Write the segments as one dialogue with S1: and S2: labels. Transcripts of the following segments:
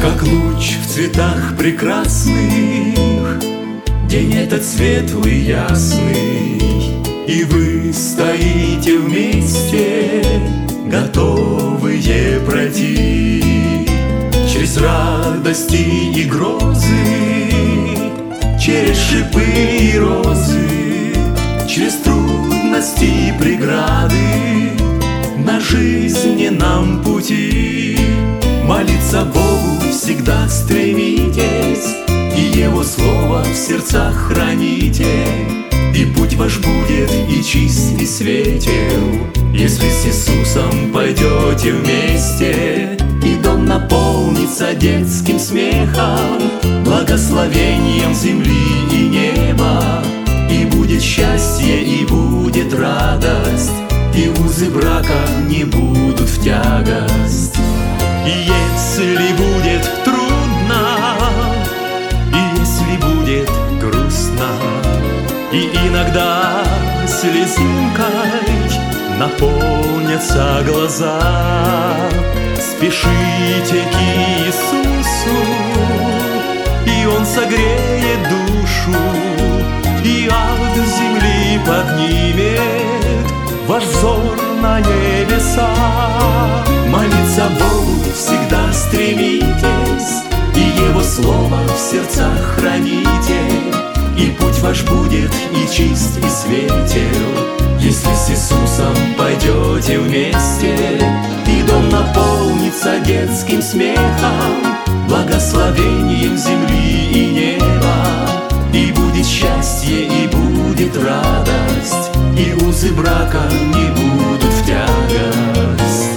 S1: Как луч в цветах прекрасных, день этот светлый, ясный, и вы стоите вместе, готовые пройти через радости и грозы, через шипы и розы, через трудности и преграды на жизненном пути. Молиться Богу всегда стремитесь, и Его Слово в сердцах храните, и путь ваш будет и чист, и светел, если с Иисусом пойдете вместе. И дом наполнится детским смехом, благословением земли и неба, и будет счастье, и будет радость, и узы брака не будут в тягость. И если будет трудно, и если будет грустно, и иногда слезинкой наполнятся глаза, спешите к Иисусу, и Он согреет душу, и от земли поднимет ваш взор на небеса. Молиться Богу всегда стремитесь, и Его Слово в сердцах храните, и путь ваш будет и чист, и светел, если с Иисусом пойдете вместе. И дом наполнится детским смехом, благословением земли и неба, и будет счастье, и будет радость, и узы брака не будут в тягость.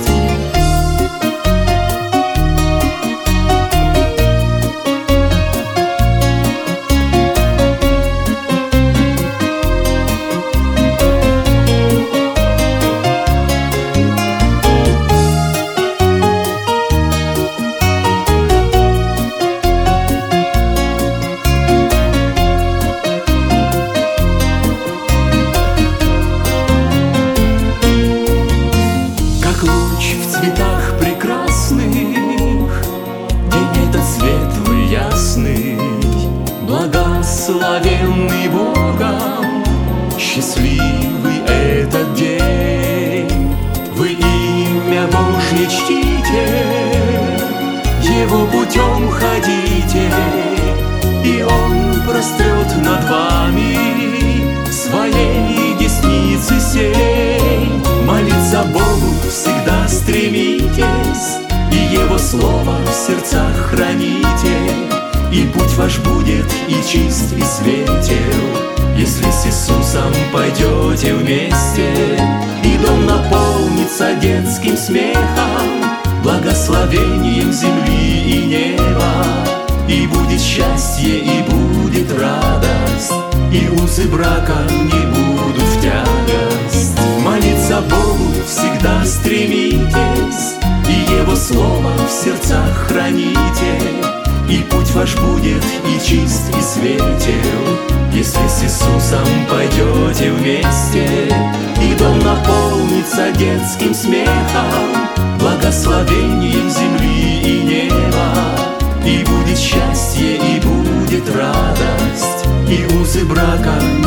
S1: Благословенный Богом, счастливый этот день. Вы имя Божье чтите, Его путем ходите, и Он прострет над вами своей десницы сень. Молиться Богу всегда стремитесь, и Его Слово в сердцах храните, и путь ваш будет и чист, и светел, если с Иисусом пойдете вместе. И дом наполнится детским смехом, благословением земли и неба, и будет счастье, и будет радость, и узы брака не будут в тягость. Молиться Богу всегда стремитесь, и Его Слово в сердцах храните, и путь ваш будет и чист, и светел, если с Иисусом пойдете вместе. И дом наполнится детским смехом, благословением земли и неба, и будет счастье, и будет радость, и узы брака